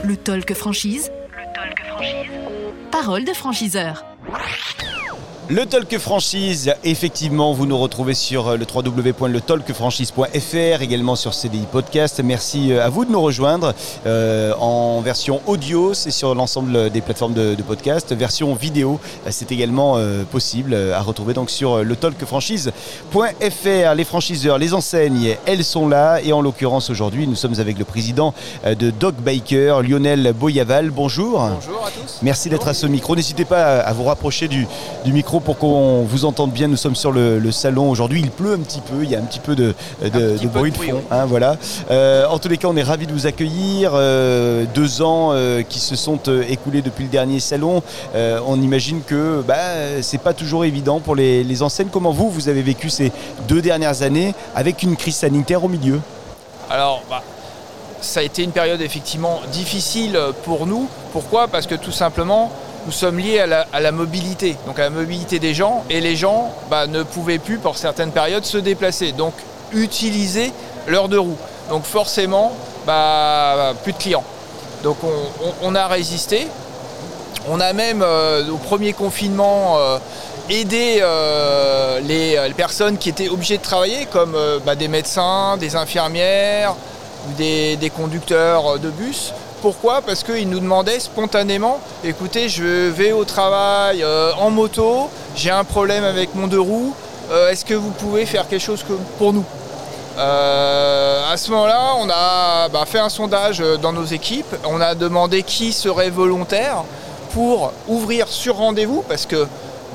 Le talk franchise. Parole de franchiseur. Le Talk Franchise, effectivement, vous nous retrouvez sur le www.letalkfranchise.fr, également sur CDI Podcast. Merci à vous de nous rejoindre en version audio, c'est sur l'ensemble des plateformes de podcast. Version vidéo, c'est également possible à retrouver donc sur letalkfranchise.fr. Les franchiseurs, les enseignes, elles sont là. Et en l'occurrence, aujourd'hui, nous sommes avec le président de Dog Biker, Lionel Boyaval. Bonjour. Bonjour à tous. Merci d'être à ce micro. N'hésitez pas à vous rapprocher du micro pour qu'on vous entende bien. Nous sommes sur le salon aujourd'hui, il pleut un petit peu, il y a un petit peu de bruit de fond, hein, voilà. En tous les cas, on est ravis de vous accueillir. 2 ans qui se sont écoulés depuis le dernier salon. On imagine que c'est pas toujours évident pour les enseignes. Comment vous avez vécu ces 2 dernières années avec une crise sanitaire au milieu? Alors, ça a été une période effectivement difficile pour nous. Pourquoi ? Parce que tout simplement, nous sommes liés à la mobilité, donc à la mobilité des gens, et les gens ne pouvaient plus, pour certaines périodes, se déplacer, donc utiliser leurs 2 roues. Donc forcément, plus de clients. Donc on a résisté. On a même, au premier confinement, aidé les personnes qui étaient obligées de travailler, comme des médecins, des infirmières, des conducteurs de bus. Pourquoi ? Parce qu'ils nous demandaient spontanément, écoutez, je vais au travail en moto, j'ai un problème avec mon 2 roues, est-ce que vous pouvez faire quelque chose pour nous ? À ce moment-là, on a fait un sondage dans nos équipes, on a demandé qui serait volontaire pour ouvrir sur rendez-vous, parce que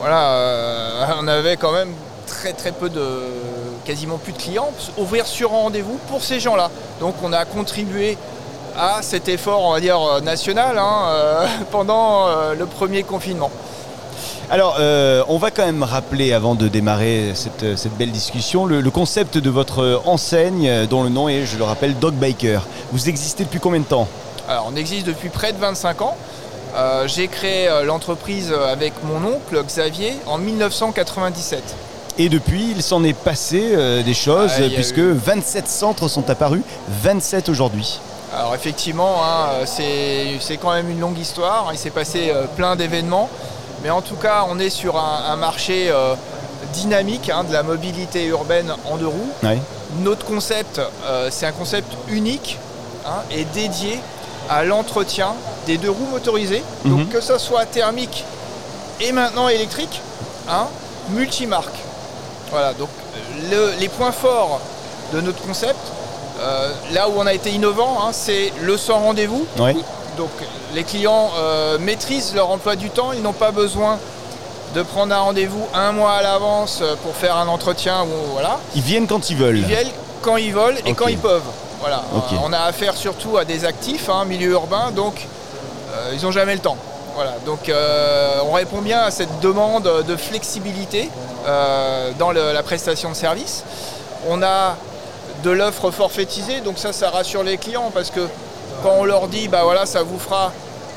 on avait quand même très peu quasiment plus de clients, ouvrir sur rendez-vous pour ces gens-là. Donc on a contribué à cet effort, on va dire, national pendant le premier confinement. Alors, on va quand même rappeler, avant de démarrer cette belle discussion, le concept de votre enseigne, dont le nom est, je le rappelle, Dog Biker. Vous existez depuis combien de temps ? Alors, on existe depuis près de 25 ans. J'ai créé l'entreprise avec mon oncle Xavier en 1997. Et depuis, il s'en est passé des choses, puisque 27 centres sont apparus, 27 aujourd'hui. Alors effectivement, c'est quand même une longue histoire, il s'est passé plein d'événements, mais en tout cas on est sur un marché dynamique de la mobilité urbaine en 2 roues. Ouais. Notre concept, c'est un concept unique et dédié à l'entretien des 2 roues motorisées, donc que ce soit thermique et maintenant électrique, multimarque. Voilà, donc les points forts de notre concept, là où on a été innovant, c'est le sans rendez-vous. Ouais. Donc les clients maîtrisent leur emploi du temps, ils n'ont pas besoin de prendre un rendez-vous 1 mois à l'avance pour faire un entretien. Ils viennent quand ils veulent. Ils viennent quand ils veulent et quand ils peuvent. Voilà. Okay. On a affaire surtout à des actifs, milieu urbain, donc ils n'ont jamais le temps. Voilà. Donc on répond bien à cette demande de flexibilité dans la prestation de service. On a de l'offre forfaitisée, donc ça rassure les clients, parce que quand on leur dit ça vous fera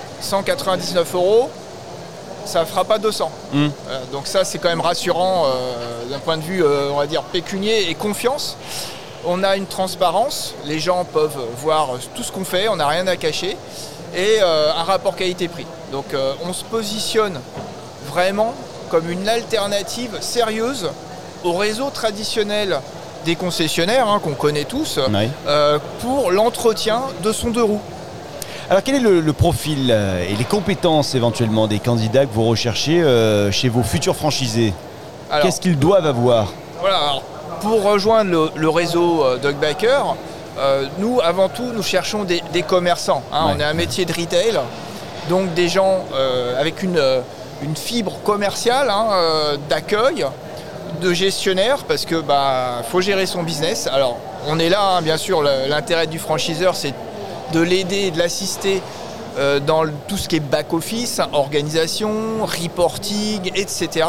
199 €, ça ne fera pas 200. Donc ça c'est quand même rassurant d'un point de vue on va dire pécunier et confiance. On a une transparence, les gens peuvent voir tout ce qu'on fait, on n'a rien à cacher, et un rapport qualité-prix. Donc on se positionne vraiment comme une alternative sérieuse au réseau traditionnel des concessionnaires qu'on connaît tous, pour l'entretien de son 2 roues. Alors quel est le profil et les compétences éventuellement des candidats que vous recherchez chez vos futurs franchisés ? Qu'est-ce qu'ils doivent avoir ? Voilà, alors, pour rejoindre le réseau Dog Biker, nous avant tout nous cherchons des commerçants. On est un métier de retail, donc des gens avec une fibre commerciale, d'accueil, de gestionnaire, parce que faut gérer son business. Alors on est là, bien sûr, l'intérêt du franchiseur, c'est de l'aider, de l'assister dans tout ce qui est back-office, organisation, reporting, etc.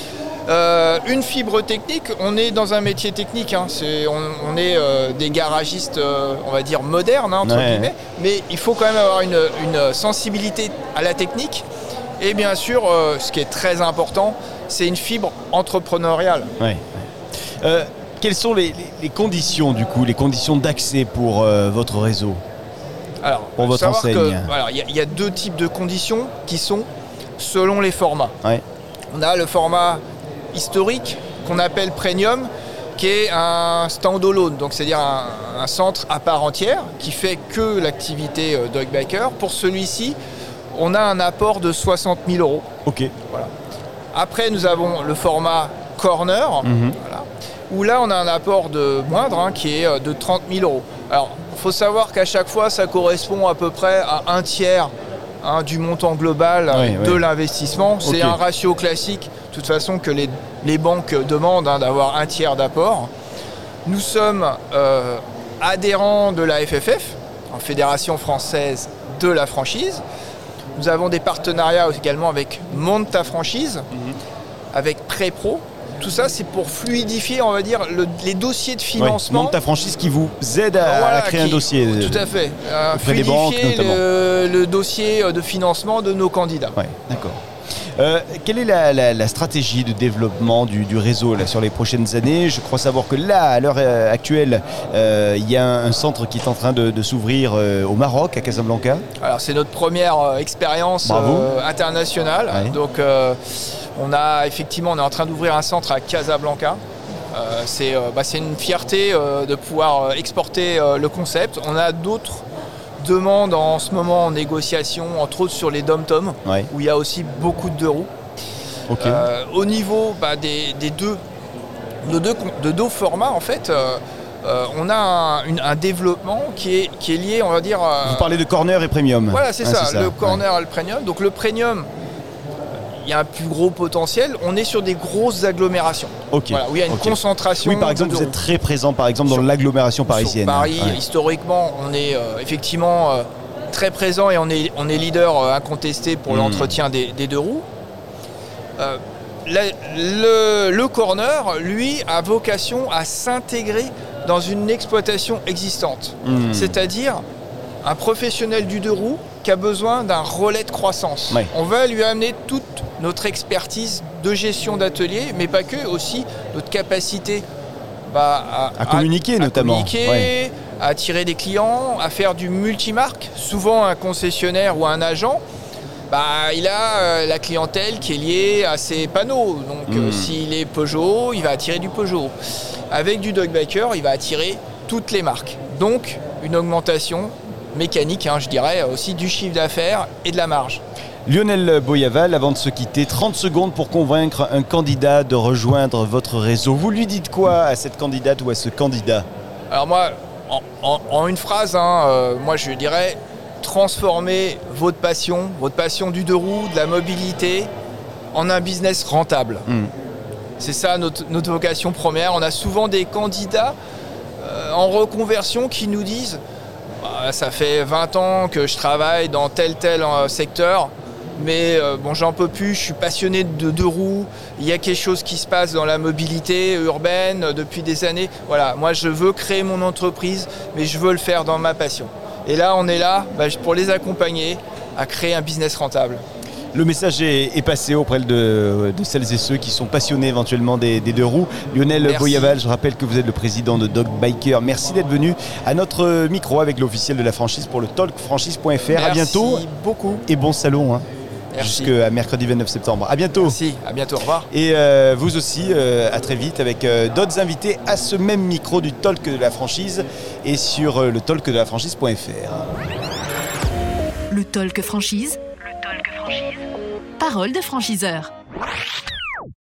Une fibre technique, on est dans un métier technique, on est des garagistes, on va dire modernes, entre guillemets, mais il faut quand même avoir une sensibilité à la technique. Et bien sûr, ce qui est très important, c'est une fibre entrepreneuriale. Quelles sont les conditions, du coup, les conditions d'accès pour votre réseau ? Alors, pour votre enseigne? Il y a deux types de conditions qui sont selon les formats. Ouais. On a le format historique qu'on appelle premium, qui est un stand-alone, donc c'est-à-dire un centre à part entière qui fait que l'activité dog biker. Pour celui-ci, on a un apport de 60 000 €. Ok. Voilà. Après, nous avons le format corner, voilà, où là, on a un apport de moindre, qui est de 30 000 €. Alors, il faut savoir qu'à chaque fois, ça correspond à peu près à un tiers du montant global de l'investissement. C'est un ratio classique, de toute façon, que les banques demandent, d'avoir un tiers d'apport. Nous sommes adhérents de la FFF, en Fédération française de la franchise. Nous avons des partenariats également avec Monte ta franchise, avec Prépro. Tout ça, c'est pour fluidifier, on va dire, les dossiers de financement. Monte ta franchise qui vous aide à créer un dossier. Tout à fait. Auprès des banques, notamment. Le dossier de financement de nos candidats. Ouais, d'accord. Quelle est la stratégie de développement du réseau là, sur les prochaines années? Je crois savoir que là, à l'heure actuelle, il y a un centre qui est en train de s'ouvrir au Maroc, à Casablanca. Alors, c'est notre première expérience internationale. Ouais. Donc, on est en train d'ouvrir un centre à Casablanca. C'est une fierté de pouvoir exporter le concept. On a d'autres demandes en ce moment en négociation, entre autres sur les dom-toms, où il y a aussi beaucoup de deux roues. Okay. Au niveau de deux formats, en fait, on a un développement qui est lié, on va dire... Vous parlez de corner et premium. Voilà, c'est ça, le corner et le premium. Donc le premium, il y a un plus gros potentiel. On est sur des grosses agglomérations, où il y a une concentration. Oui, par exemple, vous êtes très présent dans l'agglomération parisienne. Sur Paris, historiquement, on est effectivement très présent et on est leader incontesté pour l'entretien des deux roues. Le corner, lui, a vocation à s'intégrer dans une exploitation existante. C'est-à-dire un professionnel du deux roues qui a besoin d'un relais de croissance. On va lui amener toute notre expertise de gestion d'atelier, mais pas que, aussi notre capacité à communiquer, notamment. À attirer des clients, à faire du multimarque. Souvent, un concessionnaire ou un agent, il a la clientèle qui est liée à ses panneaux. Donc, s'il est Peugeot, il va attirer du Peugeot. Avec du dog biker, il va attirer toutes les marques. Donc, une augmentation mécanique, je dirais, aussi du chiffre d'affaires et de la marge. Lionel Boyaval, avant de se quitter, 30 secondes pour convaincre un candidat de rejoindre votre réseau. Vous lui dites quoi à cette candidate ou à ce candidat? Alors moi, en une phrase, moi je dirais transformer votre passion du deux roues, de la mobilité, en un business rentable. C'est ça notre vocation première. On a souvent des candidats en reconversion qui nous disent ça fait 20 ans que je travaille dans tel secteur, mais j'en peux plus, je suis passionné de deux roues, il y a quelque chose qui se passe dans la mobilité urbaine depuis des années. Voilà, moi je veux créer mon entreprise, mais je veux le faire dans ma passion. Et là, on est là pour les accompagner à créer un business rentable. Le message est passé auprès de celles et ceux qui sont passionnés éventuellement des deux roues. Lionel Boyaval, je rappelle que vous êtes le président de Dog Biker. Merci d'être venu à notre micro avec l'officiel de la franchise pour le talkfranchise.fr. À bientôt. Merci beaucoup. Et bon salon. Jusqu'à mercredi 29 septembre. À bientôt. Merci, à bientôt, au revoir. Et vous aussi, à très vite avec d'autres invités à ce même micro du Talk de la franchise et sur le talkdelafranchise.fr. Le Talk franchise. Parole de franchiseur.